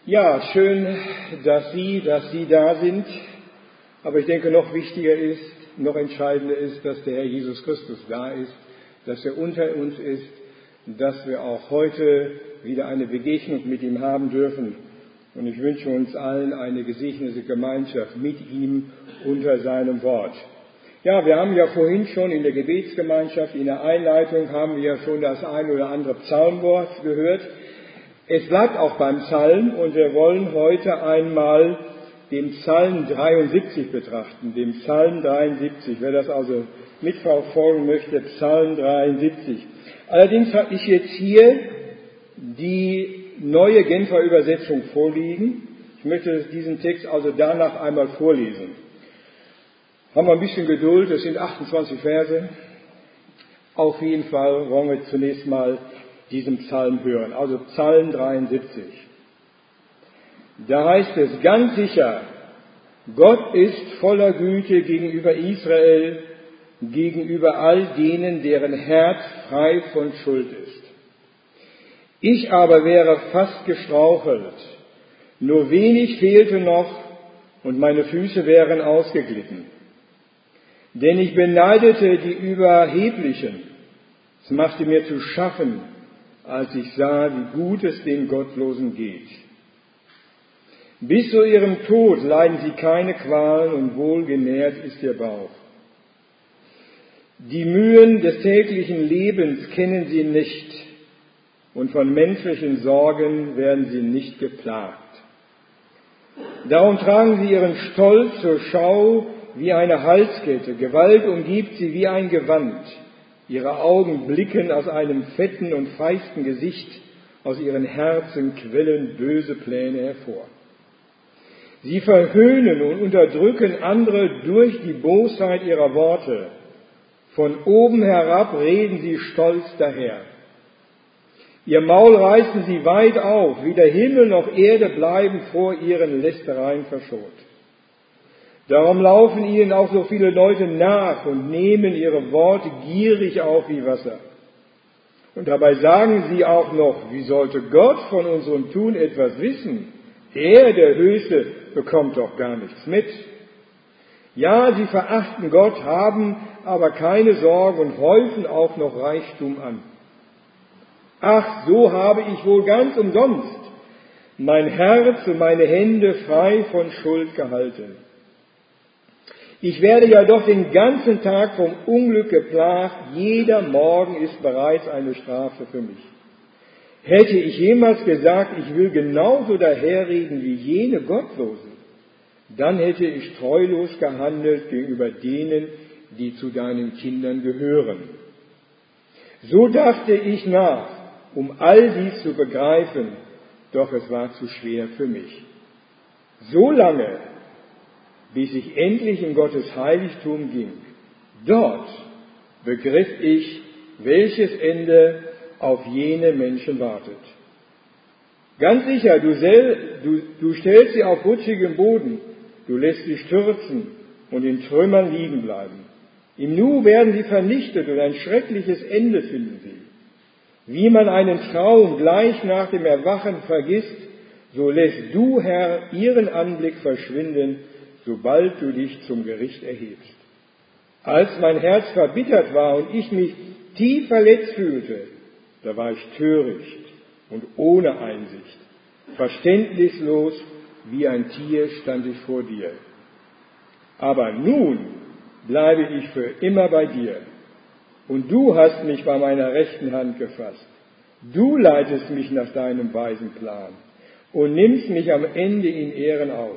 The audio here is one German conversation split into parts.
Ja, schön, dass Sie da sind. Aber ich denke, noch wichtiger ist, noch entscheidender ist, dass der Herr Jesus Christus da ist, dass er unter uns ist, dass wir auch heute wieder eine Begegnung mit ihm haben dürfen. Und ich wünsche uns allen eine gesegnete Gemeinschaft mit ihm unter seinem Wort. Ja, wir haben ja vorhin schon in der Gebetsgemeinschaft, in der Einleitung haben wir ja schon das ein oder andere Psalmwort gehört. Es bleibt auch beim Psalm und wir wollen heute einmal den Psalm 73 betrachten, den Psalm 73. Wer das also mitverfolgen möchte, Psalm 73. Allerdings habe ich jetzt hier die neue Genfer Übersetzung vorliegen. Ich möchte diesen Text also danach einmal vorlesen. Haben wir ein bisschen Geduld, es sind 28 Verse. Auf jeden Fall wollen wir zunächst mal diesen Psalm hören. Also Psalm 73. Da heißt es ganz sicher, Gott ist voller Güte gegenüber Israel, gegenüber all denen, deren Herz frei von Schuld ist. Ich aber wäre fast gestrauchelt, nur wenig fehlte noch und meine Füße wären ausgeglitten. Denn ich beneidete die Überheblichen, es machte mir zu schaffen, als ich sah, wie gut es den Gottlosen geht. Bis zu ihrem Tod leiden sie keine Qualen und wohlgenährt ist ihr Bauch. Die Mühen des täglichen Lebens kennen sie nicht und von menschlichen Sorgen werden sie nicht geplagt. Darum tragen sie ihren Stolz zur Schau wie eine Halskette, Gewalt umgibt sie wie ein Gewand. Ihre Augen blicken aus einem fetten und feisten Gesicht, aus ihren Herzen quellen böse Pläne hervor. Sie verhöhnen und unterdrücken andere durch die Bosheit ihrer Worte. Von oben herab reden sie stolz daher. Ihr Maul reißen sie weit auf, weder Himmel noch Erde bleiben vor ihren Lästereien verschont. Darum laufen ihnen auch so viele Leute nach und nehmen ihre Worte gierig auf wie Wasser. Und dabei sagen sie auch noch, wie sollte Gott von unserem Tun etwas wissen? Er, der Höchste, bekommt doch gar nichts mit. Ja, sie verachten Gott, haben aber keine Sorge und häufen auch noch Reichtum an. Ach, so habe ich wohl ganz umsonst mein Herz und meine Hände frei von Schuld gehalten. Ich werde ja doch den ganzen Tag vom Unglück geplagt, jeder Morgen ist bereits eine Strafe für mich. Hätte ich jemals gesagt, ich will genauso daherreden wie jene Gottlosen, dann hätte ich treulos gehandelt gegenüber denen, die zu deinen Kindern gehören. So dachte ich nach, um all dies zu begreifen, doch es war zu schwer für mich. So lange, bis ich endlich in Gottes Heiligtum ging. Dort begriff ich, welches Ende auf jene Menschen wartet. Ganz sicher, du stellst sie auf rutschigem Boden, du lässt sie stürzen und in Trümmern liegen bleiben. Im Nu werden sie vernichtet und ein schreckliches Ende finden sie. Wie man einen Traum gleich nach dem Erwachen vergisst, so lässt du, Herr, ihren Anblick verschwinden, sobald du dich zum Gericht erhebst. Als mein Herz verbittert war und ich mich tief verletzt fühlte, da war ich töricht und ohne Einsicht. Verständnislos wie ein Tier stand ich vor dir. Aber nun bleibe ich für immer bei dir. Und du hast mich bei meiner rechten Hand gefasst. Du leitest mich nach deinem weisen Plan und nimmst mich am Ende in Ehren auf.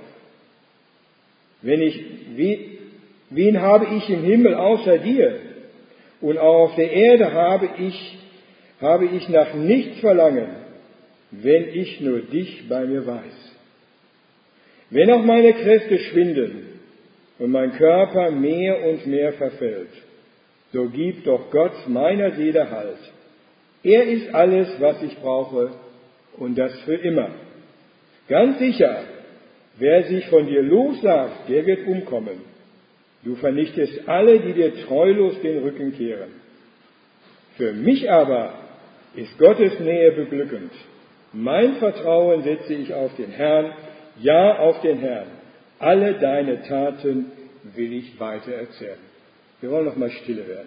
Wen habe ich im Himmel außer dir? Und auch auf der Erde habe ich nach nichts verlangen, wenn ich nur dich bei mir weiß. Wenn auch meine Kräfte schwinden und mein Körper mehr und mehr verfällt, so gibt doch Gott meiner Seele Halt. Er ist alles, was ich brauche, und das für immer. Ganz sicher, wer sich von dir lossagt, der wird umkommen. Du vernichtest alle, die dir treulos den Rücken kehren. Für mich aber ist Gottes Nähe beglückend. Mein Vertrauen setze ich auf den Herrn, ja auf den Herrn. Alle deine Taten will ich weiter erzählen. Wir wollen noch mal stille werden.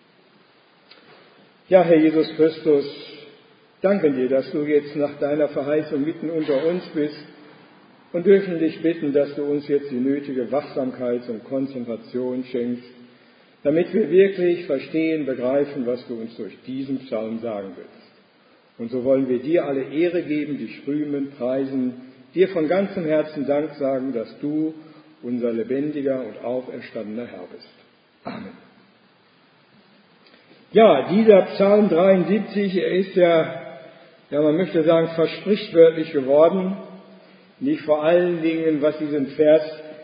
Ja, Herr Jesus Christus, danke dir, dass du jetzt nach deiner Verheißung mitten unter uns bist und dürfen dich bitten, dass du uns jetzt die nötige Wachsamkeit und Konzentration schenkst, damit wir wirklich verstehen, begreifen, was du uns durch diesen Psalm sagen willst. Und so wollen wir dir alle Ehre geben, dich rühmen, preisen, dir von ganzem Herzen Dank sagen, dass du unser lebendiger und auferstandener Herr bist. Amen. Ja, dieser Psalm 73, er ist ja, man möchte sagen, versprichwörtlich geworden. Nicht vor allen Dingen, was diesen Vers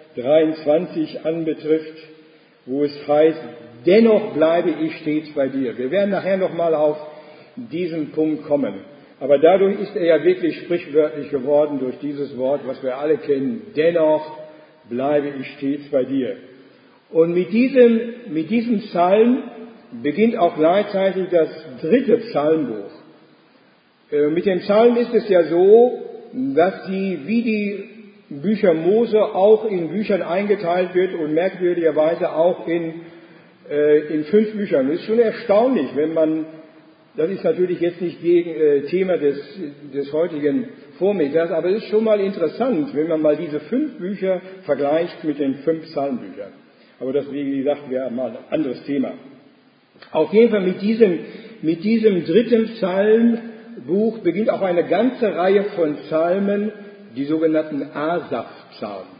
23 anbetrifft, wo es heißt, dennoch bleibe ich stets bei dir. Wir werden nachher nochmal auf diesen Punkt kommen. Aber dadurch ist er ja wirklich sprichwörtlich geworden durch dieses Wort, was wir alle kennen. Dennoch bleibe ich stets bei dir. Und mit diesem Psalm beginnt auch gleichzeitig das 3. Psalmbuch. Mit dem Psalm ist es ja so, dass sie wie die Bücher Mose auch in Büchern eingeteilt wird und merkwürdigerweise auch in 5 Büchern. Das ist schon erstaunlich, wenn man, das ist natürlich jetzt nicht Thema des heutigen Vormittags, aber es ist schon mal interessant, wenn man mal diese 5 Bücher vergleicht mit den 5 Psalmbüchern. Aber das, wie gesagt, wäre mal ein anderes Thema. Auf jeden Fall mit diesem 3. Psalmbuch beginnt auch eine ganze Reihe von Psalmen, die sogenannten Asaph-Psalmen.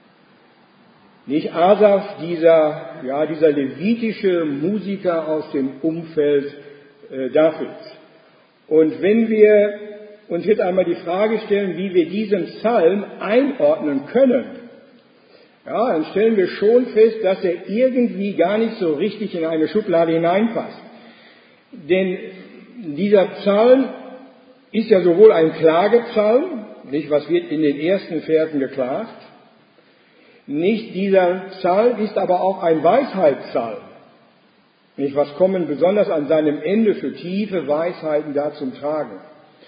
Nicht Asaph, dieser levitische Musiker aus dem Umfeld Davids. Und wenn wir uns jetzt einmal die Frage stellen, wie wir diesen Psalm einordnen können, ja, dann stellen wir schon fest, dass er irgendwie gar nicht so richtig in eine Schublade hineinpasst. Denn dieser Psalm ist ja sowohl ein Klagepsalm, nicht, was wird in den ersten Versen geklagt, nicht, dieser Psalm ist aber auch ein Weisheitspsalm. Nicht, was kommen besonders an seinem Ende für tiefe Weisheiten da zum Tragen.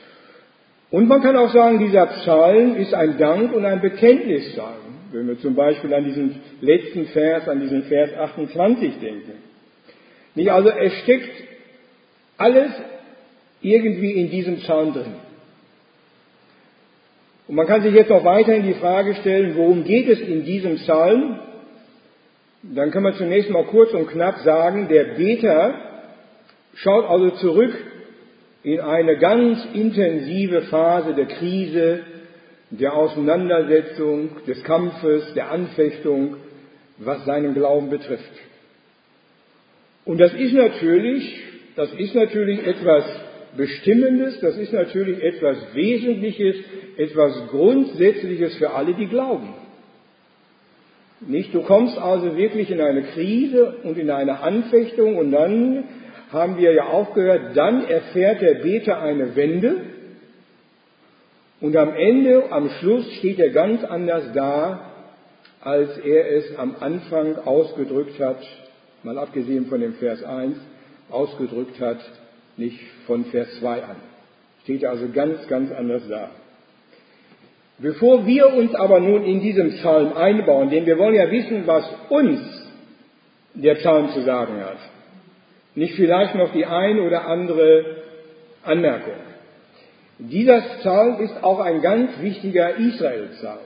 Und man kann auch sagen, dieser Psalm ist ein Dank- und ein Bekenntnispsalm. Wenn wir zum Beispiel an diesen letzten Vers, an diesen Vers 28 denken. Nicht, also es steckt alles irgendwie in diesem Psalm drin. Und man kann sich jetzt auch weiterhin die Frage stellen, worum geht es in diesem Psalm? Dann kann man zunächst mal kurz und knapp sagen, der Beter schaut also zurück in eine ganz intensive Phase der Krise, der Auseinandersetzung, des Kampfes, der Anfechtung, was seinen Glauben betrifft. Und das ist natürlich etwas Bestimmendes, das ist natürlich etwas Wesentliches, etwas Grundsätzliches für alle, die glauben. Nicht, du kommst also wirklich in eine Krise und in eine Anfechtung und dann haben wir ja auch gehört, dann erfährt der Beter eine Wende und am Ende, am Schluss steht er ganz anders da, als er es am Anfang ausgedrückt hat, mal abgesehen von dem Vers 1, ausgedrückt hat, nicht von Vers 2 an. Steht also ganz, ganz anders da. Bevor wir uns aber nun in diesem Psalm einbauen, denn wir wollen ja wissen, was uns der Psalm zu sagen hat. Nicht vielleicht noch die ein oder andere Anmerkung. Dieser Psalm ist auch ein ganz wichtiger Israel-Psalm.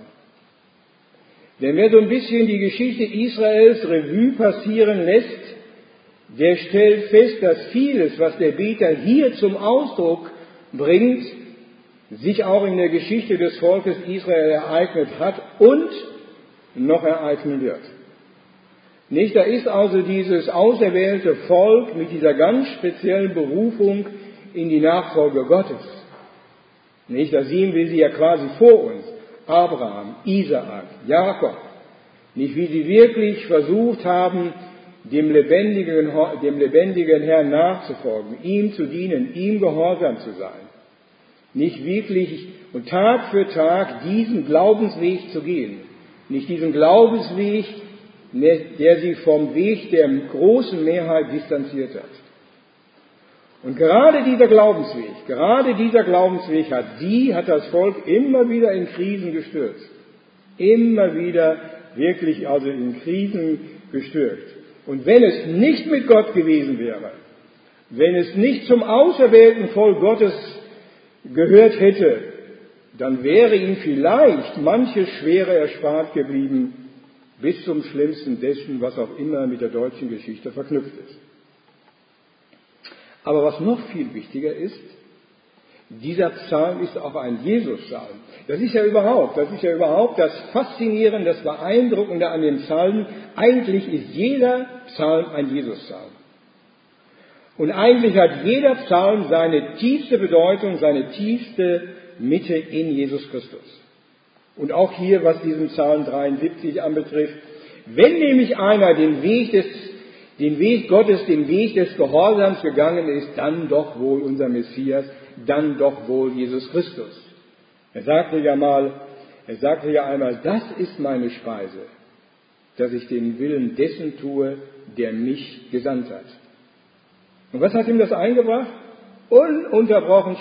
Denn wer so ein bisschen die Geschichte Israels Revue passieren lässt, der stellt fest, dass vieles, was der Beter hier zum Ausdruck bringt, sich auch in der Geschichte des Volkes Israel ereignet hat und noch ereignen wird. Nicht, da ist also dieses auserwählte Volk mit dieser ganz speziellen Berufung in die Nachfolge Gottes. Nicht, da sehen wir sie ja quasi vor uns. Abraham, Isaak, Jakob. Nicht, wie sie wirklich versucht haben, dem lebendigen Herrn nachzufolgen, ihm zu dienen, ihm gehorsam zu sein. Nicht wirklich und Tag für Tag diesen Glaubensweg zu gehen. Nicht diesen Glaubensweg, der sie vom Weg der großen Mehrheit distanziert hat. Und gerade dieser Glaubensweg hat das Volk immer wieder in Krisen gestürzt. Immer wieder wirklich also in Krisen gestürzt. Und wenn es nicht mit Gott gewesen wäre, wenn es nicht zum auserwählten Volk Gottes gehört hätte, dann wäre ihm vielleicht manches Schwere erspart geblieben, bis zum Schlimmsten dessen, was auch immer mit der deutschen Geschichte verknüpft ist. Aber was noch viel wichtiger ist, dieser Psalm ist auch ein Jesus-Psalm. Das ist ja überhaupt das Faszinierende, das Beeindruckende an dem Psalm. Eigentlich ist jeder Psalm ein Jesus-Psalm. Und eigentlich hat jeder Psalm seine tiefste Bedeutung, seine tiefste Mitte in Jesus Christus. Und auch hier, was diesen Psalm 73 anbetrifft, wenn nämlich einer den Weg Gottes, den Weg des Gehorsams gegangen ist, dann doch wohl unser Messias, dann doch wohl Jesus Christus. Er sagte ja einmal, das ist meine Speise, dass ich den Willen dessen tue, der mich gesandt hat. Und was hat ihm das eingebracht? Ununterbrochen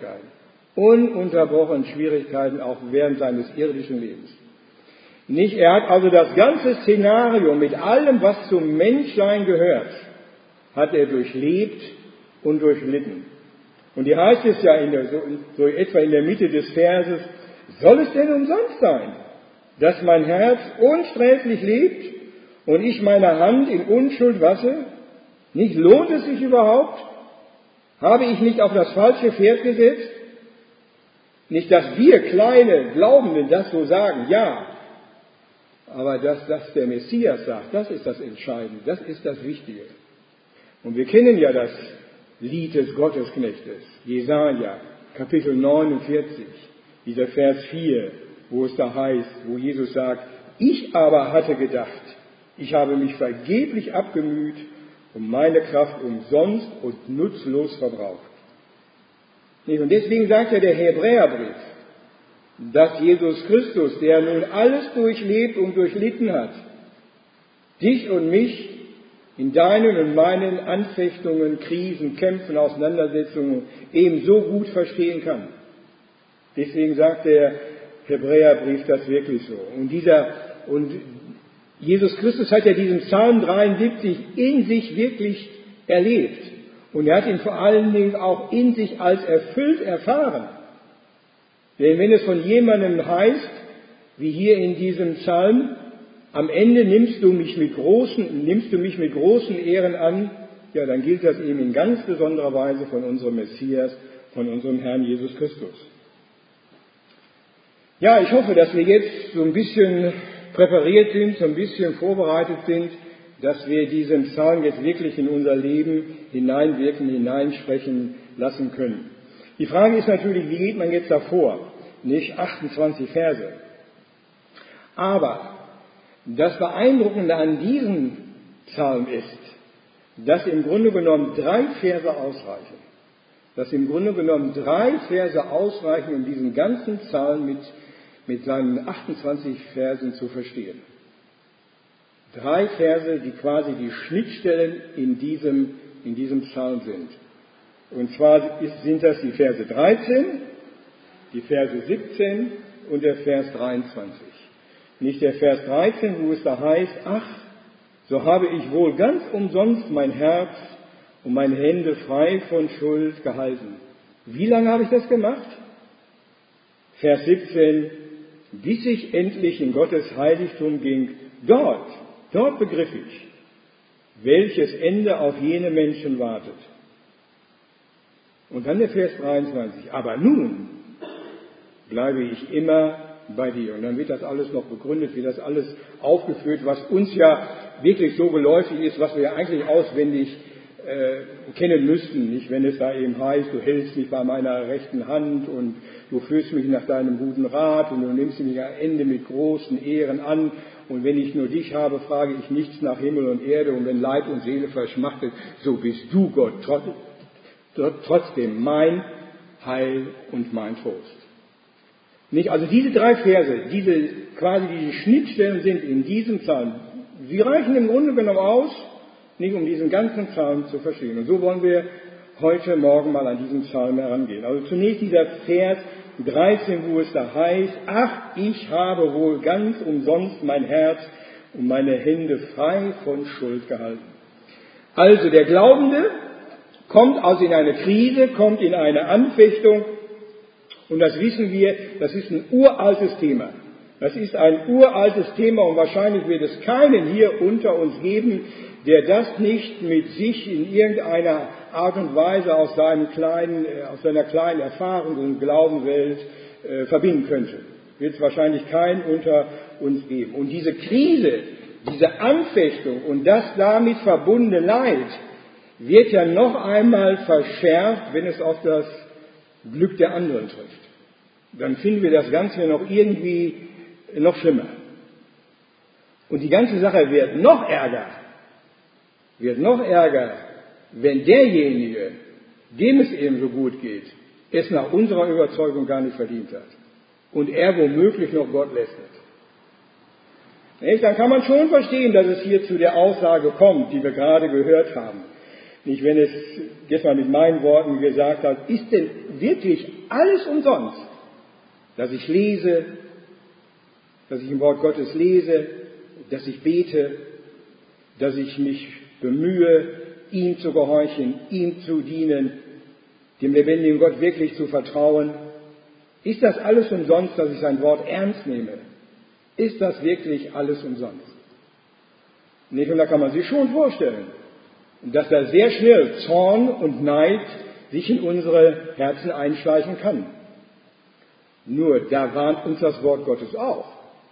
Schwierigkeiten auch während seines irdischen Lebens. Nicht, er hat also das ganze Szenario mit allem, was zum Menschsein gehört, hat er durchlebt und durchlitten. Und hier heißt es ja so etwa in der Mitte des Verses, soll es denn umsonst sein, dass mein Herz unsträflich lebt und ich meine Hand in Unschuld wasche? Nicht lohnt es sich überhaupt? Habe ich nicht auf das falsche Pferd gesetzt? Nicht, dass wir kleine Glaubenden das so sagen, ja. Aber dass das der Messias sagt, das ist das Entscheidende, das ist das Wichtige. Und wir kennen ja das Lied des Gottesknechtes, Jesaja, Kapitel 49, dieser Vers 4, wo es da heißt, wo Jesus sagt, ich aber hatte gedacht, ich habe mich vergeblich abgemüht und meine Kraft umsonst und nutzlos verbraucht. Und deswegen sagt ja der Hebräerbrief, dass Jesus Christus, der nun alles durchlebt und durchlitten hat, dich und mich in deinen und meinen Anfechtungen, Krisen, Kämpfen, Auseinandersetzungen ebenso gut verstehen kann. Deswegen sagt der Hebräerbrief das wirklich so. Und Jesus Christus hat ja diesen Psalm 73 in sich wirklich erlebt. Und er hat ihn vor allen Dingen auch in sich als erfüllt erfahren. Denn wenn es von jemandem heißt, wie hier in diesem Psalm, am Ende nimmst du mich mit großen Ehren an, ja, dann gilt das eben in ganz besonderer Weise von unserem Messias, von unserem Herrn Jesus Christus. Ja, ich hoffe, dass wir jetzt so ein bisschen präpariert sind, so ein bisschen vorbereitet sind, dass wir diesen Psalm jetzt wirklich in unser Leben hineinwirken, hineinsprechen lassen können. Die Frage ist natürlich, wie geht man jetzt davor? Nicht 28 Verse. Aber das Beeindruckende an diesem Psalm ist, dass im Grunde genommen 3 Verse ausreichen. Um diesen ganzen Psalm mit seinen 28 Versen zu verstehen. 3 Verse, die quasi die Schnittstellen in diesem Psalm sind. Und zwar sind das die Verse 13, die Verse 17 und der Vers 23. Nicht der Vers 13, wo es da heißt, ach, so habe ich wohl ganz umsonst mein Herz und meine Hände frei von Schuld gehalten. Wie lange habe ich das gemacht? Vers 17, bis ich endlich in Gottes Heiligtum ging, dort begriff ich, welches Ende auf jene Menschen wartet. Und dann der Vers 23, aber nun bleibe ich immer bei dir. Und dann wird das alles noch begründet, wird das alles aufgeführt, was uns ja wirklich so geläufig ist, was wir ja eigentlich auswendig kennen müssten, nicht? Wenn es da eben heißt, du hältst mich bei meiner rechten Hand und du führst mich nach deinem guten Rat und du nimmst mich am Ende mit großen Ehren an und wenn ich nur dich habe, frage ich nichts nach Himmel und Erde und wenn Leib und Seele verschmachtet, so bist du Gott trotzdem mein Heil und mein Trost. Nicht? Also diese 3 Verse, diese Schnittstellen sind in diesem Psalm, sie reichen im Grunde genommen aus, nicht um diesen ganzen Psalm zu verstehen. Und so wollen wir heute Morgen mal an diesen Psalm herangehen. Also zunächst dieser Vers 13, wo es da heißt, ach, ich habe wohl ganz umsonst mein Herz und meine Hände frei von Schuld gehalten. Also der Glaubende kommt also in eine Krise, kommt in eine Anfechtung und das wissen wir, das ist ein uraltes Thema. Das ist ein uraltes Thema und wahrscheinlich wird es keinen hier unter uns geben, der das nicht mit sich in irgendeiner Art und Weise aus seiner kleinen Erfahrung und Glaubenswelt verbinden könnte. Wird es wahrscheinlich keinen unter uns geben. Und diese Krise, diese Anfechtung und das damit verbundene Leid wird ja noch einmal verschärft, wenn es auf das Glück der anderen trifft. Dann finden wir das Ganze ja noch irgendwie noch schlimmer. Und die ganze Sache wird noch ärger, wenn derjenige, dem es eben so gut geht, es nach unserer Überzeugung gar nicht verdient hat. Und er womöglich noch Gott lästert. Dann kann man schon verstehen, dass es hier zu der Aussage kommt, die wir gerade gehört haben. Nicht, wenn es jetzt mal mit meinen Worten gesagt hat, ist denn wirklich alles umsonst, dass ich lese, dass ich im Wort Gottes lese, dass ich bete, dass ich mich bemühe, ihm zu gehorchen, ihm zu dienen, dem lebendigen Gott wirklich zu vertrauen. Ist das alles umsonst, dass ich sein Wort ernst nehme? Ist das wirklich alles umsonst? Nicht, und da kann man sich schon vorstellen, dass da sehr schnell Zorn und Neid sich in unsere Herzen einschleichen kann. Nur, da warnt uns das Wort Gottes auch.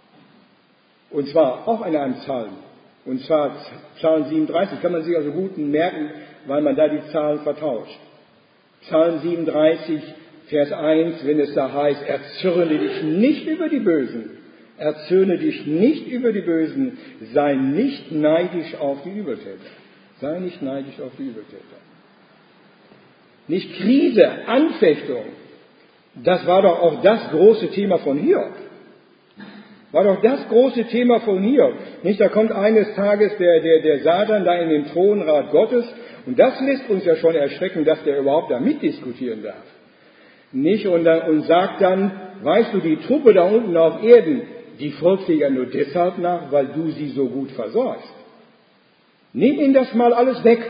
Und zwar auch in einem Psalm. Und zwar Psalm 37, kann man sich also gut merken, weil man da die Zahlen vertauscht. Psalm 37, Vers 1, wenn es da heißt, erzürne dich nicht über die Bösen, erzürne dich nicht über die Bösen, sei nicht neidisch auf die Übeltäter. Sei nicht neidisch auf die Übeltäter. Nicht Krise, Anfechtung, das war doch auch das große Thema von Hiob. War doch das große Thema von Hiob. Nicht, da kommt eines Tages der Satan da in den Thronrat Gottes und das lässt uns ja schon erschrecken, dass der überhaupt da mitdiskutieren darf. Nicht, und sagt dann, weißt du, die Truppe da unten auf Erden, die folgt dir ja nur deshalb nach, weil du sie so gut versorgst. Nimm ihnen das mal alles weg.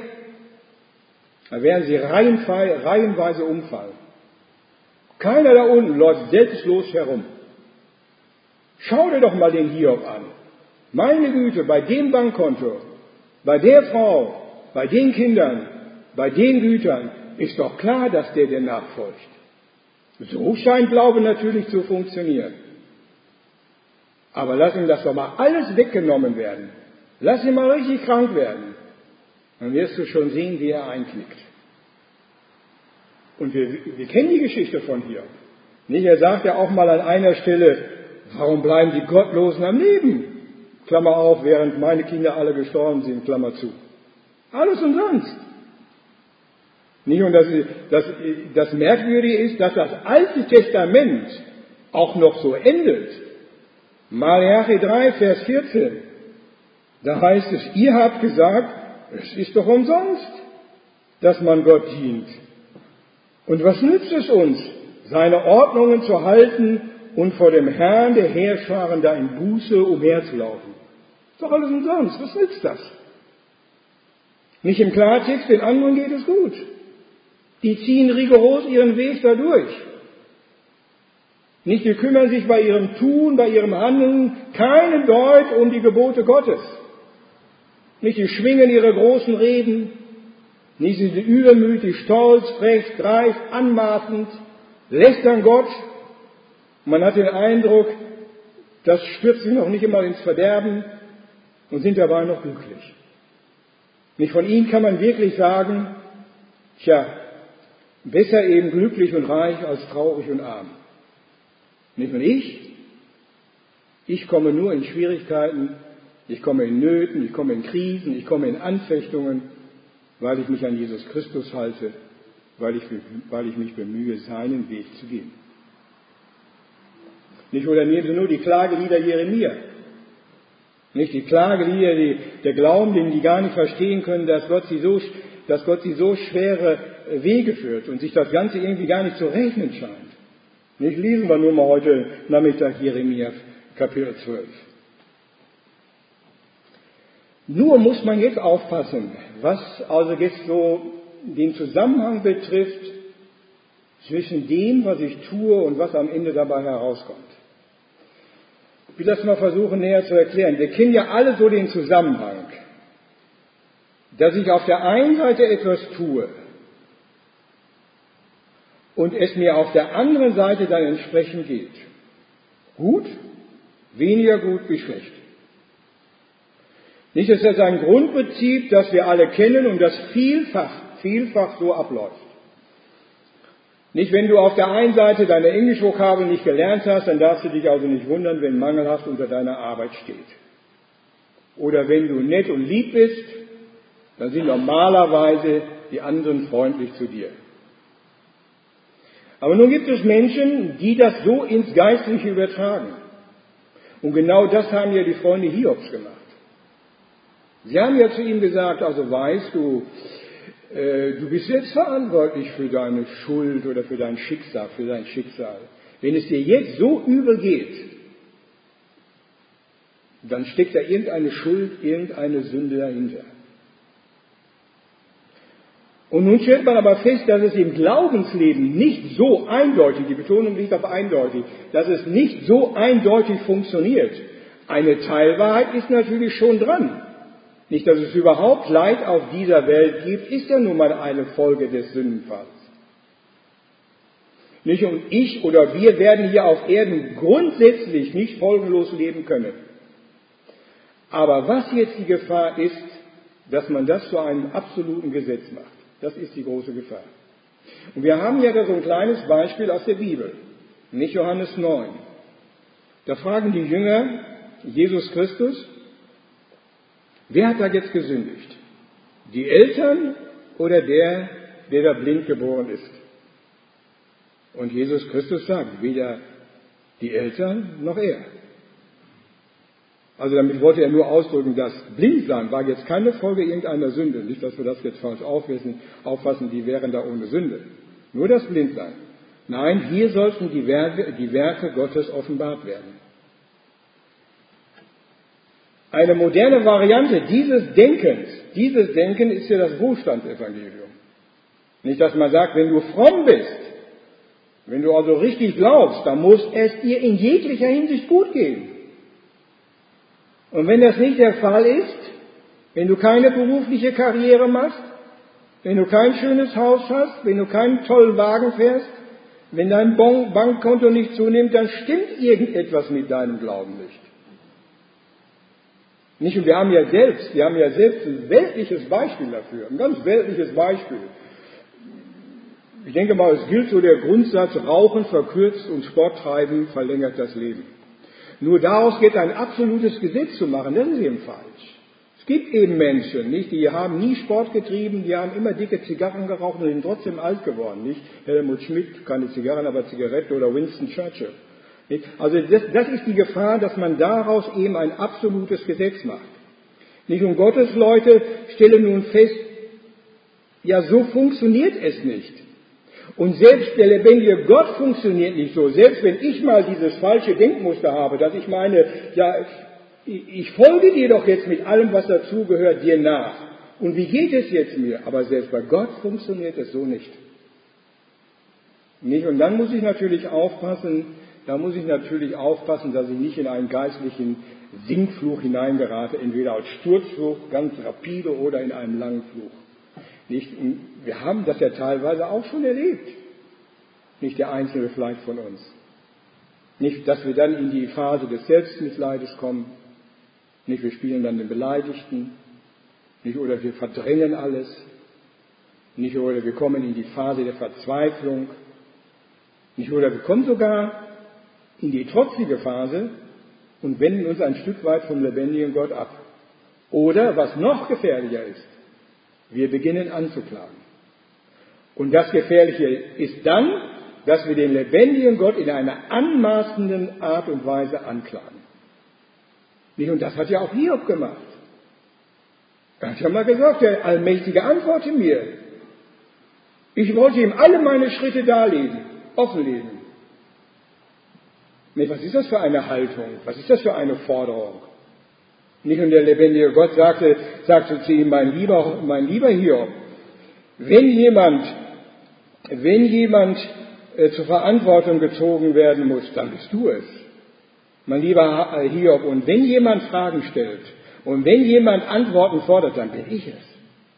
Da werden sie reihenweise umfallen. Keiner da unten läuft selbstlos herum. Schau dir doch mal den Hiob an. Meine Güte, bei dem Bankkonto, bei der Frau, bei den Kindern, bei den Gütern, ist doch klar, dass der nachfolgt. So scheint Glaube natürlich zu funktionieren. Aber lass ihm das doch mal alles weggenommen werden. Lass ihn mal richtig krank werden. Dann wirst du schon sehen, wie er einknickt. Und wir kennen die Geschichte von Hiob. Nicht, er sagt ja auch mal an einer Stelle, warum bleiben die Gottlosen am Leben? Klammer auf, während meine Kinder alle gestorben sind, Klammer zu. Alles umsonst. Nicht, und das Merkwürdige ist, dass das Alte Testament auch noch so endet. Malachi 3, Vers 14. Da heißt es, ihr habt gesagt, es ist doch umsonst, dass man Gott dient. Und was nützt es uns, seine Ordnungen zu halten und vor dem Herrn der Heerscharen da in Buße umherzulaufen? Ist doch alles umsonst, was nützt das? Nicht im Klartext, den anderen geht es gut. Die ziehen rigoros ihren Weg da durch. Nicht, die kümmern sich bei ihrem Tun, bei ihrem Handeln keinen Deut um die Gebote Gottes. Nicht, die schwingen ihre großen Reden. Nicht, sie sind übermütig, stolz, frech, dreist, anmaßend, lästern Gott. Man hat den Eindruck, das stürzt sie noch nicht immer ins Verderben und sind dabei noch glücklich. Nicht, von ihnen kann man wirklich sagen, besser eben glücklich und reich als traurig und arm. Nicht, und ich komme nur in Schwierigkeiten, ich komme in Nöten, ich komme in Krisen, ich komme in Anfechtungen, weil ich mich an Jesus Christus halte, weil ich mich bemühe, seinen Weg zu gehen. Nicht, oder nehmen Sie nur die Klagelieder Jeremia. Nicht die Klagelieder, der Glaubenden, die gar nicht verstehen können, dass Gott sie so schwere Wege führt und sich das Ganze irgendwie gar nicht zu rechnen scheint. Nicht lesen wir nur mal heute Nachmittag Jeremia Kapitel 12. Nur muss man jetzt aufpassen, was also jetzt so den Zusammenhang betrifft zwischen dem, was ich tue und was am Ende dabei herauskommt. Ich will das mal versuchen näher zu erklären. Wir kennen ja alle so den Zusammenhang, dass ich auf der einen Seite etwas tue und es mir auf der anderen Seite dann entsprechend geht. Gut, weniger gut wie schlecht. Nicht, dass das ein Grundprinzip, das wir alle kennen und das vielfach so abläuft. Nicht, wenn du auf der einen Seite deine Englischvokabeln nicht gelernt hast, dann darfst du dich also nicht wundern, wenn mangelhaft unter deiner Arbeit steht. Oder wenn du nett und lieb bist, dann sind normalerweise die anderen freundlich zu dir. Aber nun gibt es Menschen, die das so ins Geistliche übertragen. Und genau das haben ja die Freunde Hiobs gemacht. Sie haben ja zu ihm gesagt, also weißt du, du bist jetzt verantwortlich für deine Schuld oder für dein Schicksal, Wenn es dir jetzt so übel geht, dann steckt da irgendeine Schuld, irgendeine Sünde dahinter. Und nun stellt man aber fest, dass es im Glaubensleben nicht so eindeutig, die Betonung liegt auf eindeutig, dass es nicht so eindeutig funktioniert. Eine Teilwahrheit ist natürlich schon dran. Nicht, dass es überhaupt Leid auf dieser Welt gibt, ist ja nun mal eine Folge des Sündenfalls. Nicht, und ich oder wir werden hier auf Erden grundsätzlich nicht folgenlos leben können. Aber was jetzt die Gefahr ist, dass man das zu einem absoluten Gesetz macht. Das ist die große Gefahr. Und wir haben ja da so ein kleines Beispiel aus der Bibel. Nicht Johannes 9. Da fragen die Jünger Jesus Christus, wer hat da jetzt gesündigt? Die Eltern oder der da blind geboren ist? Und Jesus Christus sagt, weder die Eltern noch er. Also damit wollte er nur ausdrücken, dass Blindsein war jetzt keine Folge irgendeiner Sünde. Nicht, dass wir das jetzt falsch auffassen, die wären da ohne Sünde. Nur das Blindsein. Nein, hier sollten die Werke Gottes offenbart werden. Eine moderne Variante dieses Denken ist ja das Wohlstandsevangelium. Nicht, dass man sagt, wenn du fromm bist, wenn du also richtig glaubst, dann muss es dir in jeglicher Hinsicht gut gehen. Und wenn das nicht der Fall ist, wenn du keine berufliche Karriere machst, wenn du kein schönes Haus hast, wenn du keinen tollen Wagen fährst, wenn dein Bankkonto nicht zunimmt, dann stimmt irgendetwas mit deinem Glauben nicht. Nicht, und wir haben ja selbst ein weltliches Beispiel dafür, ein ganz weltliches Beispiel. Ich denke mal, es gilt so der Grundsatz, Rauchen verkürzt und Sport treiben verlängert das Leben. Nur daraus jetzt ein absolutes Gesetz zu machen, das ist eben falsch. Es gibt eben Menschen, nicht, die haben nie Sport getrieben, die haben immer dicke Zigarren geraucht und sind trotzdem alt geworden. Nicht Helmut Schmidt, keine Zigarren, aber Zigarette oder Winston Churchill. Nicht? Also das ist die Gefahr, dass man daraus eben ein absolutes Gesetz macht. Nicht? Und Gottes Leute stellen nun fest, ja, so funktioniert es nicht. Und selbst der lebendige Gott funktioniert nicht so. Selbst wenn ich mal dieses falsche Denkmuster habe, dass ich meine, ja, ich folge dir doch jetzt mit allem, was dazugehört, dir nach. Und wie geht es jetzt mir? Aber selbst bei Gott funktioniert es so nicht. Und dann muss ich natürlich aufpassen, dass ich nicht in einen geistlichen Sinkfluch hineingerate, entweder als Sturzfluch, ganz rapide, oder in einen langen Fluch. Nicht, wir haben das ja teilweise auch schon erlebt. Nicht der Einzelne vielleicht von uns. Nicht, dass wir dann in die Phase des Selbstmitleides kommen. Nicht, wir spielen dann den Beleidigten. Nicht, oder wir verdrängen alles. Nicht, oder wir kommen in die Phase der Verzweiflung. Nicht, oder wir kommen sogar in die trotzige Phase und wenden uns ein Stück weit vom lebendigen Gott ab. Oder, was noch gefährlicher ist, wir beginnen anzuklagen. Und das Gefährliche ist dann, dass wir den lebendigen Gott in einer anmaßenden Art und Weise anklagen. Und das hat ja auch Hiob gemacht. Er hat ja mal gesagt, der Allmächtige antworte mir. Ich wollte ihm alle meine Schritte darlegen, offenlegen. Nee, was ist das für eine Haltung? Was ist das für eine Forderung? Nicht? Und der lebendige Gott sagte zu ihm, mein lieber Hiob, wenn jemand zur Verantwortung gezogen werden muss, dann bist du es. Mein lieber Hiob, und wenn jemand Fragen stellt und wenn jemand Antworten fordert, dann bin ich es.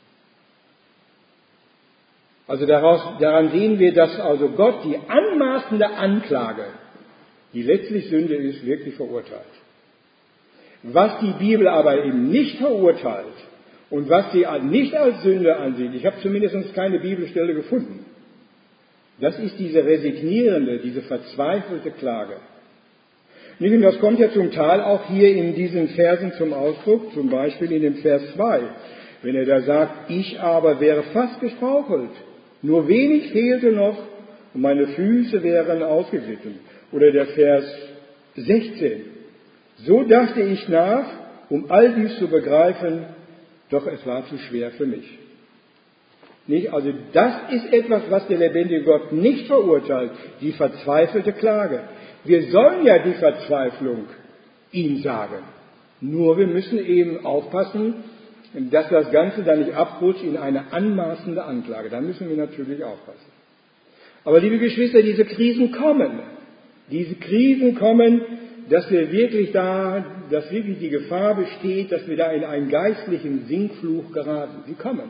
Also daran sehen wir, dass also Gott die anmaßende Anklage, die letztlich Sünde ist, wirklich verurteilt. Was die Bibel aber eben nicht verurteilt und was sie nicht als Sünde ansieht, ich habe zumindest keine Bibelstelle gefunden, das ist diese resignierende, diese verzweifelte Klage. Und das kommt ja zum Teil auch hier in diesen Versen zum Ausdruck, zum Beispiel in dem Vers 2, wenn er da sagt, ich aber wäre fast gestrauchelt, nur wenig fehlte noch und meine Füße wären ausgeglitten. Oder der Vers 16, so dachte ich nach, um all dies zu begreifen, doch es war zu schwer für mich. Nicht? Also das ist etwas, was der lebendige Gott nicht verurteilt, die verzweifelte Klage. Wir sollen ja die Verzweiflung ihm sagen. Nur wir müssen eben aufpassen, dass das Ganze dann nicht abrutscht in eine anmaßende Anklage. Da müssen wir natürlich aufpassen. Aber liebe Geschwister, diese Krisen kommen. Diese Krisen kommen, dass wirklich die Gefahr besteht, dass wir da in einen geistlichen Sinkfluch geraten. Sie kommen.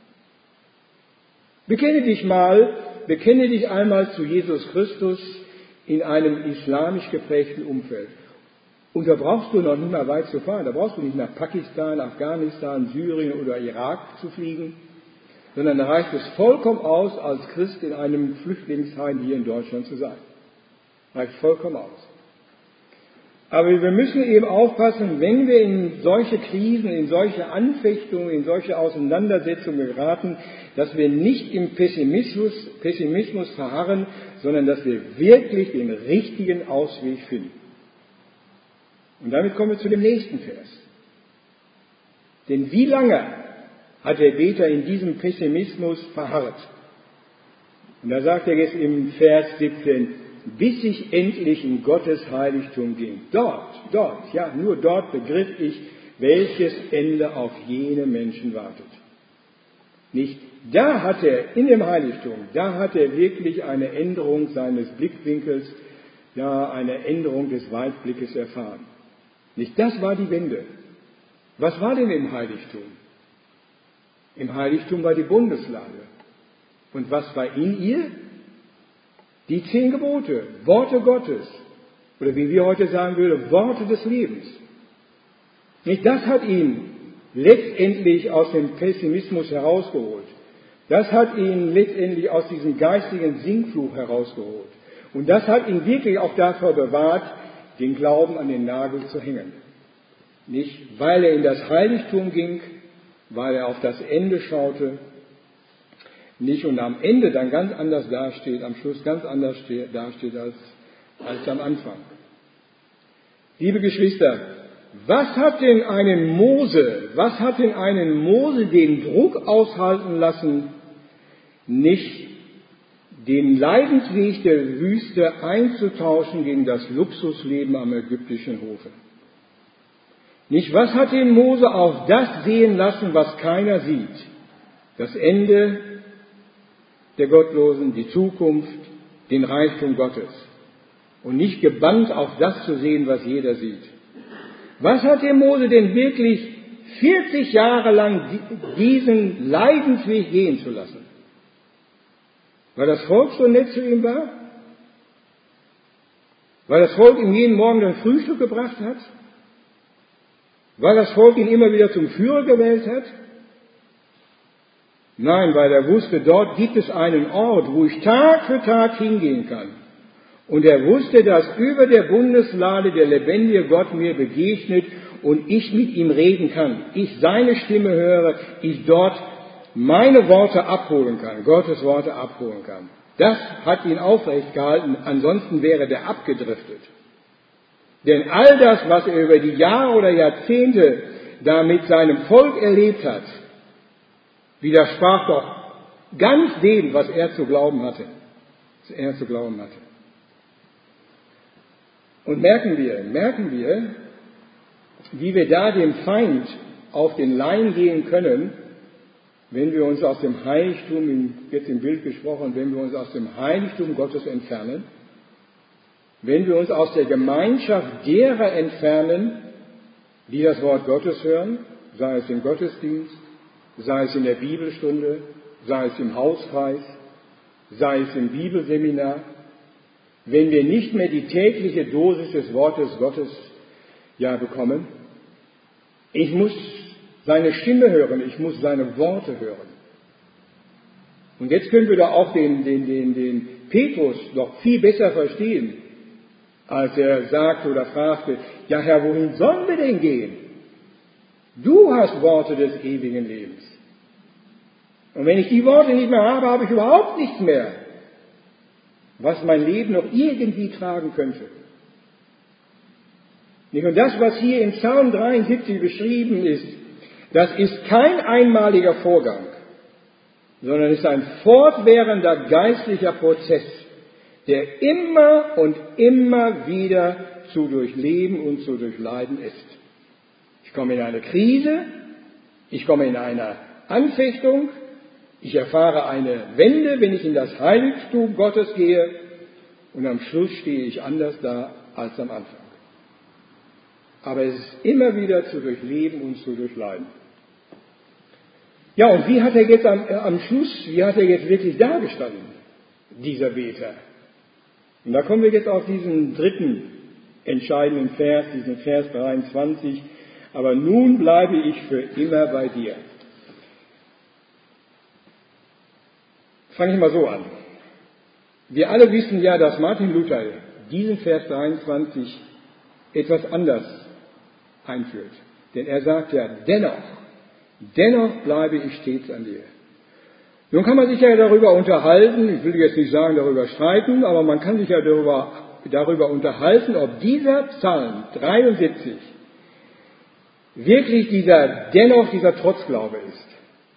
Bekenne dich einmal zu Jesus Christus in einem islamisch geprägten Umfeld. Und da brauchst du noch nicht mal weit zu fahren. Da brauchst du nicht nach Pakistan, Afghanistan, Syrien oder Irak zu fliegen, sondern da reicht es vollkommen aus, als Christ in einem Flüchtlingsheim hier in Deutschland zu sein. Reicht vollkommen aus. Aber wir müssen eben aufpassen, wenn wir in solche Krisen, in solche Anfechtungen, in solche Auseinandersetzungen geraten, dass wir nicht im Pessimismus verharren, sondern dass wir wirklich den richtigen Ausweg finden. Und damit kommen wir zu dem nächsten Vers. Denn wie lange hat der Beter in diesem Pessimismus verharrt? Und da sagt er jetzt im Vers 17, bis ich endlich in Gottes Heiligtum ging. Nur dort begriff ich, welches Ende auf jene Menschen wartet. Nicht? Da hat er in dem Heiligtum, da hat er wirklich eine Änderung seines Blickwinkels, eine Änderung des Weitblickes erfahren. Nicht? Das war die Wende. Was war denn im Heiligtum? Im Heiligtum war die Bundeslade. Und was war in ihr? Die 10 Gebote, Worte Gottes. Oder wie wir heute sagen würden, Worte des Lebens. Nicht? Das hat ihn letztendlich aus dem Pessimismus herausgeholt. Das hat ihn letztendlich aus diesem geistigen Sinkfluch herausgeholt. Und das hat ihn wirklich auch davor bewahrt, den Glauben an den Nagel zu hängen. Nicht, weil er in das Heiligtum ging, weil er auf das Ende schaute, nicht und am Ende dann ganz anders dasteht, am Schluss ganz anders dasteht als am Anfang. Liebe Geschwister, was hat denn einen Mose den Druck aushalten lassen, nicht den Leidensweg der Wüste einzutauschen gegen das Luxusleben am ägyptischen Hofe? Nicht, was hat den Mose auf das sehen lassen, was keiner sieht? Das Ende der Gottlosen, die Zukunft, den Reichtum Gottes. Und nicht gebannt auf das zu sehen, was jeder sieht. Was hat den Mose denn wirklich 40 Jahre lang diesen Leidensweg gehen zu lassen? Weil das Volk so nett zu ihm war? Weil das Volk ihm jeden Morgen ein Frühstück gebracht hat? Weil das Volk ihn immer wieder zum Führer gewählt hat? Nein, weil er wusste, dort gibt es einen Ort, wo ich Tag für Tag hingehen kann. Und er wusste, dass über der Bundeslade der lebendige Gott mir begegnet und ich mit ihm reden kann. Ich seine Stimme höre, ich dort meine Worte abholen kann, Gottes Worte abholen kann. Das hat ihn aufrecht gehalten, ansonsten wäre der abgedriftet. Denn all das, was er über die Jahre oder Jahrzehnte da mit seinem Volk erlebt hat, widersprach doch ganz dem, was er zu glauben hatte. Und merken wir, wie wir da dem Feind auf den Leim gehen können, wenn wir uns aus dem Heiligtum, jetzt im Bild gesprochen, wenn wir uns aus dem Heiligtum Gottes entfernen, wenn wir uns aus der Gemeinschaft derer entfernen, die das Wort Gottes hören, sei es im Gottesdienst, sei es in der Bibelstunde, sei es im Hauskreis, sei es im Bibelseminar, wenn wir nicht mehr die tägliche Dosis des Wortes Gottes bekommen. Ich muss seine Stimme hören, ich muss seine Worte hören. Und jetzt können wir da auch den Petrus doch viel besser verstehen, als er sagte oder fragte, ja Herr, wohin sollen wir denn gehen? Du hast Worte des ewigen Lebens. Und wenn ich die Worte nicht mehr habe, habe ich überhaupt nichts mehr, was mein Leben noch irgendwie tragen könnte. Und das, was hier im Psalm 73 beschrieben ist, das ist kein einmaliger Vorgang, sondern es ist ein fortwährender geistlicher Prozess, der immer und immer wieder zu durchleben und zu durchleiden ist. Ich komme in eine Krise, ich komme in eine Anfechtung, ich erfahre eine Wende, wenn ich in das Heiligtum Gottes gehe, und am Schluss stehe ich anders da als am Anfang. Aber es ist immer wieder zu durchleben und zu durchleiden. Ja, und wie hat er jetzt am Schluss, wie hat er jetzt wirklich dagestanden, dieser Beter? Und da kommen wir jetzt auf diesen dritten entscheidenden Vers, diesen Vers 23. Aber nun bleibe ich für immer bei dir. Fange ich mal so an. Wir alle wissen ja, dass Martin Luther diesen Vers 23 etwas anders einführt. Denn er sagt ja, dennoch bleibe ich stets an dir. Nun kann man sich ja darüber unterhalten, ich will jetzt nicht sagen darüber streiten, aber man kann sich ja darüber unterhalten, ob dieser Psalm 73 wirklich dieser Trotzglaube ist.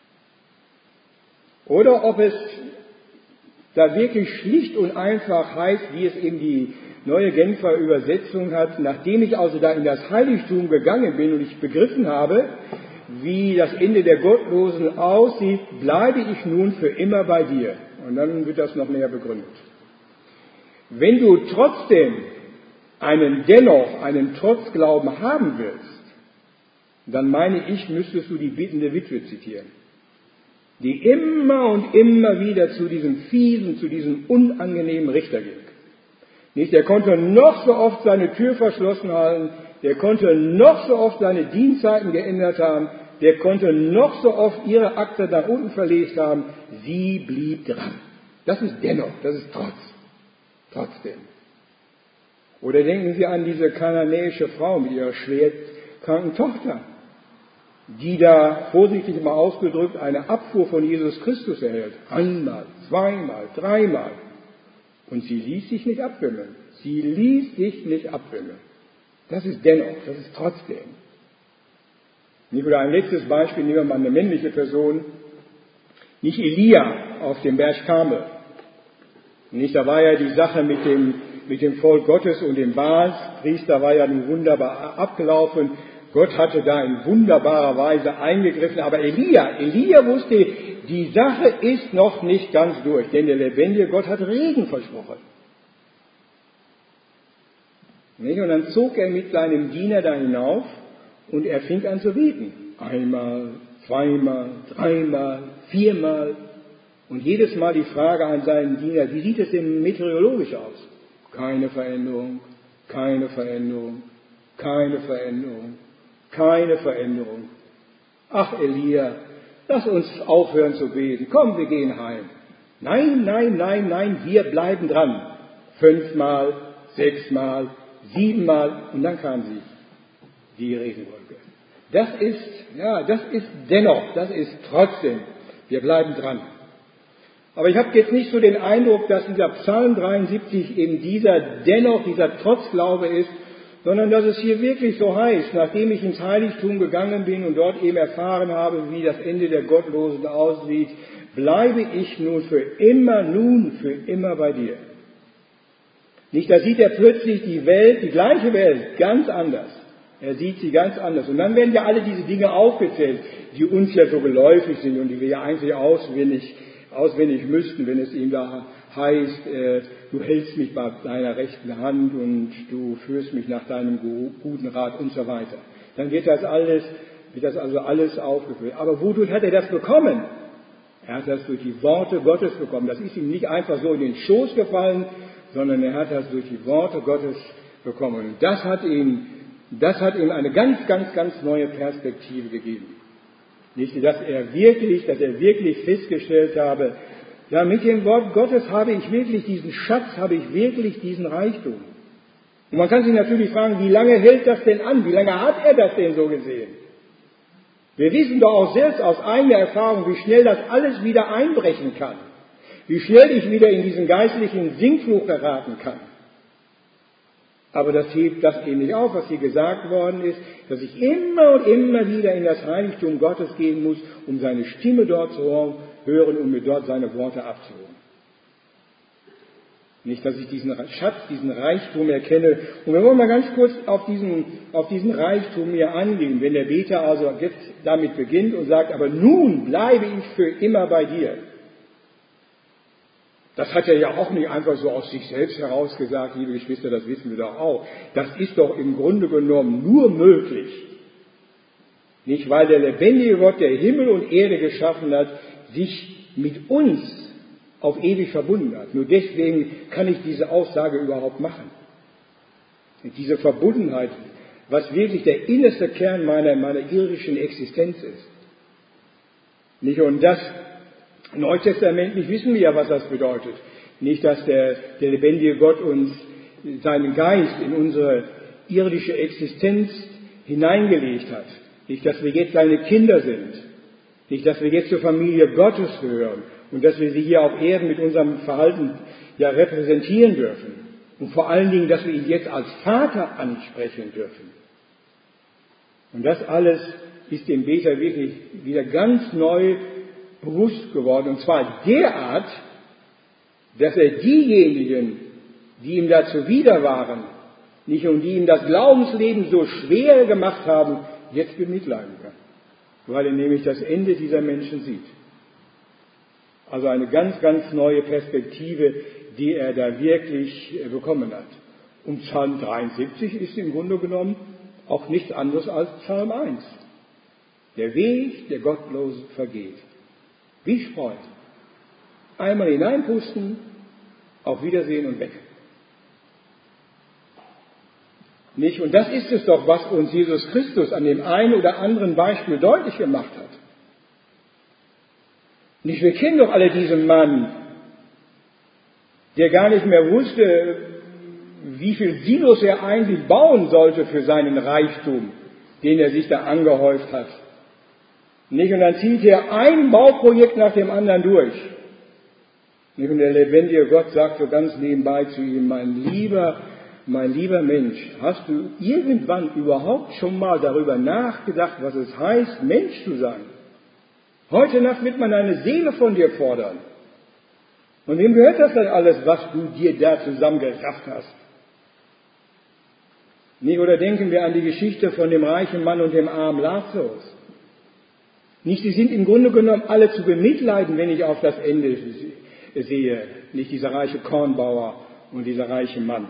Oder ob es da wirklich schlicht und einfach heißt, wie es eben die neue Genfer Übersetzung hat, nachdem ich also da in das Heiligtum gegangen bin und ich begriffen habe, wie das Ende der Gottlosen aussieht, bleibe ich nun für immer bei dir. Und dann wird das noch näher begründet. Wenn du trotzdem einen Trotzglauben haben willst, dann meine ich, müsstest du die bittende Witwe zitieren, die immer und immer wieder zu diesem fiesen, zu diesem unangenehmen Richter ging. Nicht, der konnte noch so oft seine Tür verschlossen halten, der konnte noch so oft seine Dienstzeiten geändert haben, der konnte noch so oft ihre Akte nach unten verlegt haben, sie blieb dran. Das ist dennoch, das ist trotzdem. Oder denken Sie an diese kananäische Frau mit ihrer schwerkranken Tochter, die da, vorsichtig mal ausgedrückt, eine Abfuhr von Jesus Christus erhält. Einmal, zweimal, dreimal. Und sie ließ sich nicht abwimmeln. Das ist dennoch, das ist trotzdem. Oder ein letztes Beispiel, nehmen wir mal eine männliche Person. Nicht Elia auf dem Berg Karmel. Nicht, da war ja die Sache mit dem Volk Gottes und dem Baalspriester war ja nun wunderbar abgelaufen. Gott hatte da in wunderbarer Weise eingegriffen, aber Elia wusste, die Sache ist noch nicht ganz durch, denn der lebendige Gott hat Regen versprochen. Nicht? Und dann zog er mit seinem Diener da hinauf und er fing an zu beten. Einmal, zweimal, dreimal, viermal. Und jedes Mal die Frage an seinen Diener, wie sieht es denn meteorologisch aus? Keine Veränderung, keine Veränderung, keine Veränderung. Keine Veränderung. Ach Elia, lass uns aufhören zu beten. Komm, wir gehen heim. Nein, wir bleiben dran. 5-mal, 6-mal, 7-mal und dann kam die Regenwolke. Das ist dennoch, das ist trotzdem. Wir bleiben dran. Aber ich habe jetzt nicht so den Eindruck, dass dieser Psalm 73 eben dieser Trotzglaube ist, sondern dass es hier wirklich so heißt, nachdem ich ins Heiligtum gegangen bin und dort eben erfahren habe, wie das Ende der Gottlosen aussieht, bleibe ich nun für immer bei dir. Nicht, da sieht er plötzlich die Welt, die gleiche Welt, ganz anders. Er sieht sie ganz anders. Und dann werden ja alle diese Dinge aufgezählt, die uns ja so geläufig sind und die wir ja eigentlich auswendig müssten, wenn es ihm da heißt, du hältst mich bei deiner rechten Hand und du führst mich nach deinem guten Rat und so weiter. Dann wird das also alles aufgeführt. Aber wodurch hat er das bekommen? Er hat das durch die Worte Gottes bekommen. Das ist ihm nicht einfach so in den Schoß gefallen, sondern er hat das durch die Worte Gottes bekommen. Und das hat ihm eine ganz, ganz, ganz neue Perspektive gegeben. Nicht, dass er wirklich festgestellt habe, ja, mit dem Wort Gottes habe ich wirklich diesen Schatz, habe ich wirklich diesen Reichtum. Und man kann sich natürlich fragen, wie lange hält das denn an? Wie lange hat er das denn so gesehen? Wir wissen doch auch selbst aus eigener Erfahrung, wie schnell das alles wieder einbrechen kann. Wie schnell ich wieder in diesen geistlichen Sinkflug geraten kann. Aber das hebt das eben nicht auf, was hier gesagt worden ist, dass ich immer und immer wieder in das Heiligtum Gottes gehen muss, um seine Stimme dort zu hören und mir dort seine Worte abzuholen. Nicht, dass ich diesen Schatz, diesen Reichtum erkenne. Und wir wollen mal ganz kurz auf diesen Reichtum hier angehen, wenn der Beter also jetzt damit beginnt und sagt, aber nun bleibe ich für immer bei dir. Das hat er ja auch nicht einfach so aus sich selbst heraus gesagt, liebe Geschwister, das wissen wir doch auch. Das ist doch im Grunde genommen nur möglich. Nicht, weil der lebendige Gott, der Himmel und Erde geschaffen hat, sich mit uns auf ewig verbunden hat. Nur deswegen kann ich diese Aussage überhaupt machen. Und diese Verbundenheit, was wirklich der innerste Kern meiner irdischen Existenz ist. Nicht, und das neutestamentlich wissen wir ja, was das bedeutet. Nicht, dass der lebendige Gott uns seinen Geist in unsere irdische Existenz hineingelegt hat. Nicht, dass wir jetzt seine Kinder sind. Nicht, dass wir jetzt zur Familie Gottes gehören und dass wir sie hier auf Erden mit unserem Verhalten ja repräsentieren dürfen. Und vor allen Dingen, dass wir ihn jetzt als Vater ansprechen dürfen. Und das alles ist dem Beter wirklich wieder ganz neu bewusst geworden. Und zwar derart, dass er diejenigen, die ihm da zuwider waren, nicht und die ihm das Glaubensleben so schwer gemacht haben, jetzt bemitleiden kann. Weil er nämlich das Ende dieser Menschen sieht. Also eine ganz, ganz neue Perspektive, die er da wirklich bekommen hat. Und Psalm 73 ist im Grunde genommen auch nichts anderes als Psalm 1. Der Weg der Gottlosen vergeht. Wie Spreu. Einmal hineinpusten, auf Wiedersehen und weg. Nicht? Und das ist es doch, was uns Jesus Christus an dem einen oder anderen Beispiel deutlich gemacht hat. Nicht? Wir kennen doch alle diesen Mann, der gar nicht mehr wusste, wie viel Silos er eigentlich bauen sollte für seinen Reichtum, den er sich da angehäuft hat. Nicht? Und dann zieht er ein Bauprojekt nach dem anderen durch. Nicht? Und der lebendige Gott sagt so ganz nebenbei zu ihm, mein lieber Mensch, hast du irgendwann überhaupt schon mal darüber nachgedacht, was es heißt, Mensch zu sein? Heute Nacht wird man eine Seele von dir fordern. Und wem gehört das dann alles, was du dir da zusammengerafft hast? Nicht? Oder denken wir an die Geschichte von dem reichen Mann und dem armen Lazarus. Nicht, sie sind im Grunde genommen alle zu bemitleiden, wenn ich auf das Ende sehe. Nicht dieser reiche Kornbauer und dieser reiche Mann.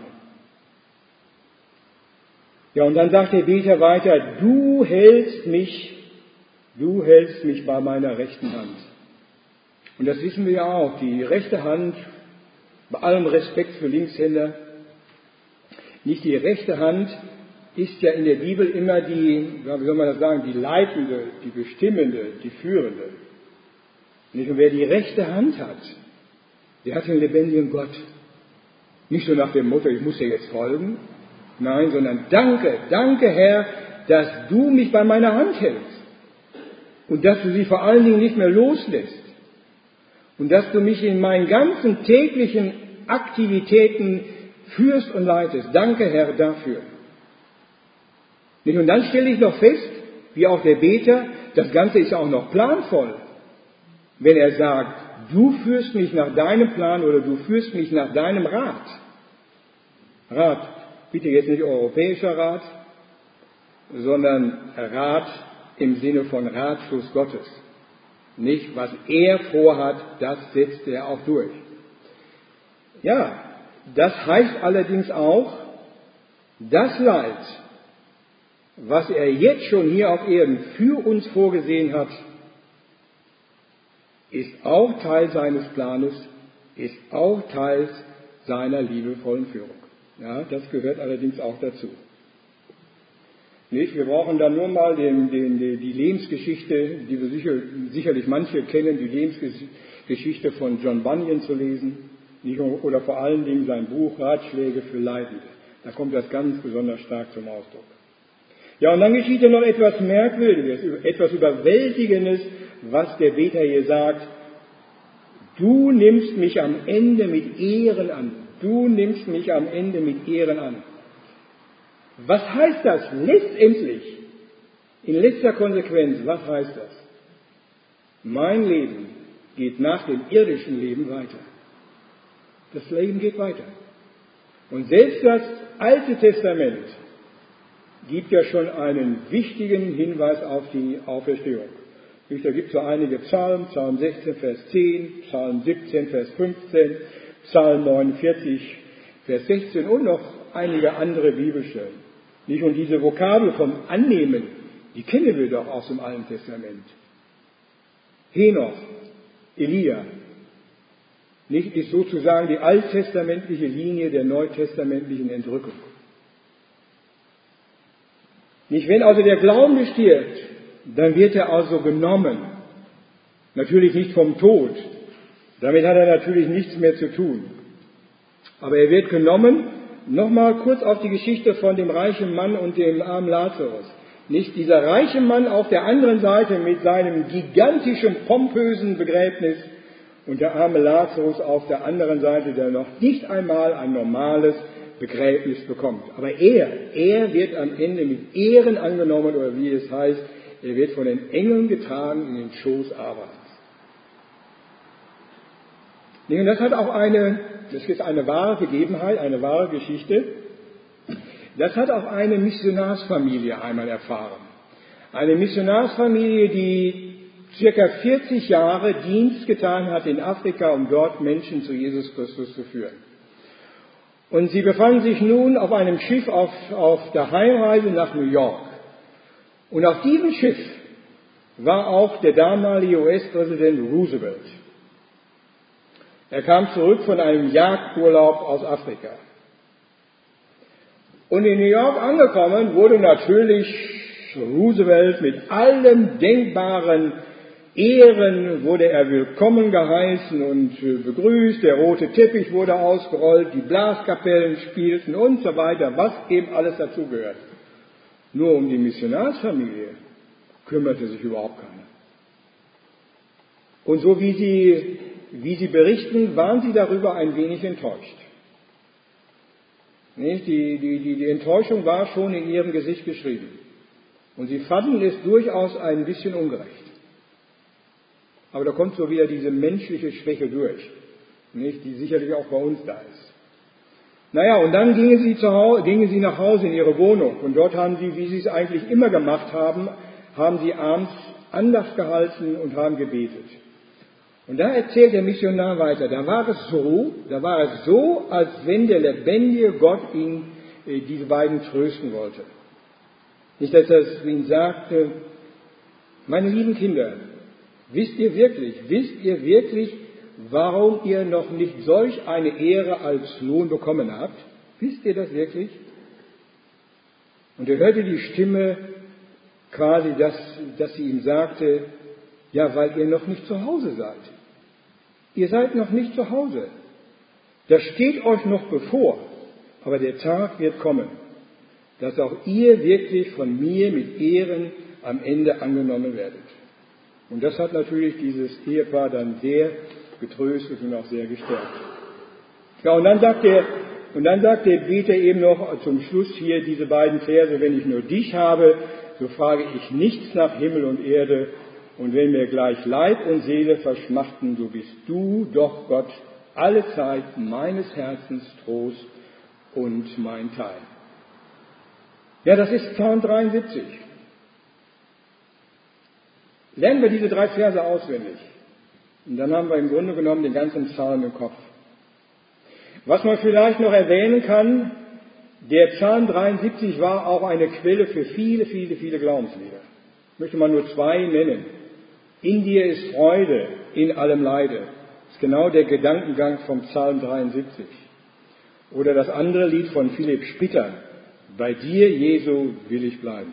Ja, und dann sagt der Beter weiter, du hältst mich bei meiner rechten Hand. Und das wissen wir ja auch, die rechte Hand, bei allem Respekt für Linkshänder, nicht die rechte Hand ist ja in der Bibel immer die, wie soll man das sagen, die leitende, die bestimmende, die führende. Nicht? Und wer die rechte Hand hat, der hat den lebendigen Gott. Nicht so nach dem Motto, ich muss dir jetzt folgen. Nein, sondern danke Herr, dass du mich bei meiner Hand hältst. Und dass du sie vor allen Dingen nicht mehr loslässt. Und dass du mich in meinen ganzen täglichen Aktivitäten führst und leitest. Danke Herr dafür. Und dann stelle ich noch fest, wie auch der Beter, das Ganze ist auch noch planvoll. wenn er sagt, du führst mich nach deinem Plan oder du führst mich nach deinem Rat. Rat, bitte jetzt nicht europäischer Rat, sondern Rat im Sinne von Ratschluss Gottes. Nicht, was er vorhat, das setzt er auch durch. Ja, das heißt allerdings auch, das Leid, was er jetzt schon hier auf Erden für uns vorgesehen hat, ist auch Teil seines Planes, ist auch Teil seiner liebevollen Führung. Ja, das gehört allerdings auch dazu. Nicht? Wir brauchen dann nur mal die Lebensgeschichte, die wir sicherlich manche kennen, die Lebensgeschichte von John Bunyan zu lesen, nicht? Oder vor allen Dingen sein Buch Ratschläge für Leidende. Da kommt das ganz besonders stark zum Ausdruck. Ja, und dann geschieht ja noch etwas Merkwürdiges, etwas Überwältigendes, was der Beter hier sagt. Du nimmst mich am Ende mit Ehren an. Du nimmst mich am Ende mit Ehren an. Was heißt das letztendlich? In letzter Konsequenz, was heißt das? Mein Leben geht nach dem irdischen Leben weiter. Das Leben geht weiter. Und selbst das Alte Testament gibt ja schon einen wichtigen Hinweis auf die Auferstehung. Da gibt es so einige Psalmen, Psalm 16, Vers 10, Psalm 17, Vers 15, Psalm 49, Vers 16 und noch einige andere Bibelstellen. Nicht? Und diese Vokabel vom Annehmen, die kennen wir doch aus dem Alten Testament. Henoch, Elia, nicht, ist sozusagen die alttestamentliche Linie der neutestamentlichen Entrückung. Nicht, wenn also der Glaube stirbt, dann wird er also genommen. Natürlich nicht vom Tod. Damit hat er natürlich nichts mehr zu tun. Aber er wird genommen. Nochmal kurz auf die Geschichte von dem reichen Mann und dem armen Lazarus. Nicht dieser reiche Mann auf der anderen Seite mit seinem gigantischen, pompösen Begräbnis und der arme Lazarus auf der anderen Seite, der noch nicht einmal ein normales Begräbnis bekommt. Aber er wird am Ende mit Ehren angenommen, oder wie es heißt, er wird von den Engeln getragen in den Schoß Abrahams. Und das hat auch das ist eine wahre Begebenheit, eine wahre Geschichte. Das hat auch eine Missionarsfamilie einmal erfahren. Eine Missionarsfamilie, die circa 40 Jahre Dienst getan hat in Afrika, um dort Menschen zu Jesus Christus zu führen. Und sie befanden sich nun auf einem Schiff auf der Heimreise nach New York. Und auf diesem Schiff war auch der damalige US-Präsident Roosevelt. Er kam zurück von einem Jagdurlaub aus Afrika. Und in New York angekommen wurde natürlich Roosevelt mit allen denkbaren Ehren, wurde er willkommen geheißen und begrüßt, der rote Teppich wurde ausgerollt, die Blaskapellen spielten und so weiter, was eben alles dazugehört. Nur um die Missionarsfamilie kümmerte sich überhaupt keiner. Und so wie sie berichten, waren sie darüber ein wenig enttäuscht. Die Enttäuschung war schon in ihrem Gesicht geschrieben. Und sie fanden es durchaus ein bisschen ungerecht. Aber da kommt so wieder diese menschliche Schwäche durch, die sicherlich auch bei uns da ist. Naja, und dann gingen sie nach Hause in ihre Wohnung. Und dort haben sie, wie sie es eigentlich immer gemacht haben sie abends Andacht gehalten und haben gebetet. Und da erzählt der Missionar weiter, da war es so, als wenn der lebendige Gott diese beiden trösten wollte. Nicht, dass er ihnen sagte, meine lieben Kinder, wisst ihr wirklich, warum ihr noch nicht solch eine Ehre als Lohn bekommen habt? Wisst ihr das wirklich? Und er hörte die Stimme quasi, dass sie ihm sagte, ja, weil ihr noch nicht zu Hause seid. Ihr seid noch nicht zu Hause. Das steht euch noch bevor, aber der Tag wird kommen, dass auch ihr wirklich von mir mit Ehren am Ende angenommen werdet. Und das hat natürlich dieses Ehepaar dann sehr getröstet und auch sehr gestärkt. Ja, und dann sagt der Beter eben noch zum Schluss hier diese beiden Verse, wenn ich nur dich habe, so frage ich nichts nach Himmel und Erde, Und wenn mir gleich Leib und Seele verschmachten, so bist du doch, Gott, alle Zeit meines Herzens Trost und mein Teil. Ja, das ist Psalm 73. Lernen wir diese 3 Verse auswendig. Und dann haben wir im Grunde genommen den ganzen Psalm im Kopf. Was man vielleicht noch erwähnen kann, der Psalm 73 war auch eine Quelle für viele, viele, viele Glaubenslieder. Ich möchte mal nur 2 nennen. In dir ist Freude, in allem Leide. Das ist genau der Gedankengang vom Psalm 73. Oder das andere Lied von Philipp Spitter. Bei dir, Jesu, will ich bleiben.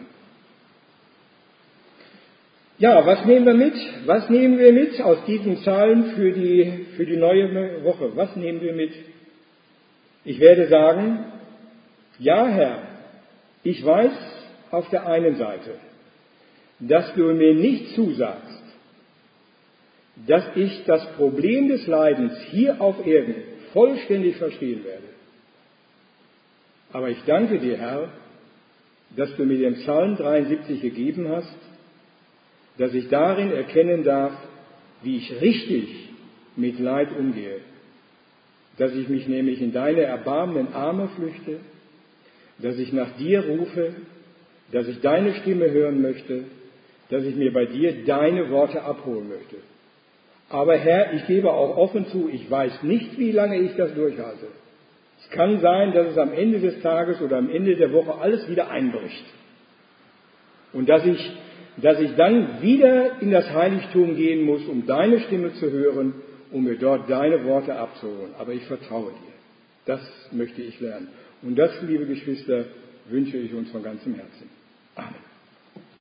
Ja, was nehmen wir mit? Was nehmen wir mit aus diesem Psalm für die neue Woche? Was nehmen wir mit? Ich werde sagen, ja, Herr, ich weiß auf der einen Seite, dass du mir nicht zusagst, dass ich das Problem des Leidens hier auf Erden vollständig verstehen werde. Aber ich danke dir, Herr, dass du mir den Psalm 73 gegeben hast, dass ich darin erkennen darf, wie ich richtig mit Leid umgehe. Dass ich mich nämlich in deine erbarmenden Arme flüchte, dass ich nach dir rufe, dass ich deine Stimme hören möchte, dass ich mir bei dir deine Worte abholen möchte. Aber Herr, ich gebe auch offen zu, ich weiß nicht, wie lange ich das durchhalte. Es kann sein, dass es am Ende des Tages oder am Ende der Woche alles wieder einbricht. Und dass ich dann wieder in das Heiligtum gehen muss, um deine Stimme zu hören, um mir dort deine Worte abzuholen. Aber ich vertraue dir. Das möchte ich lernen. Und das, liebe Geschwister, wünsche ich uns von ganzem Herzen. Amen.